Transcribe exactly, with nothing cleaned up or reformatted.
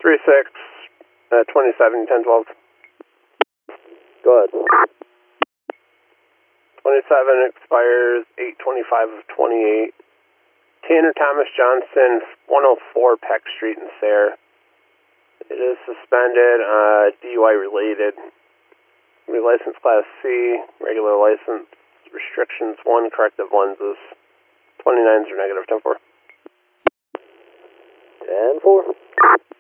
three six, uh, twenty-seven, ten twelve. Go ahead. twenty-seven expires eight twenty-five of twenty-eight. Tanner Thomas Johnson, one oh four Peck Street in Sayre. It is suspended, uh, D U I related. License class C, regular license, restrictions one, corrective lenses. twenty-nines are negative, ten four. ten four.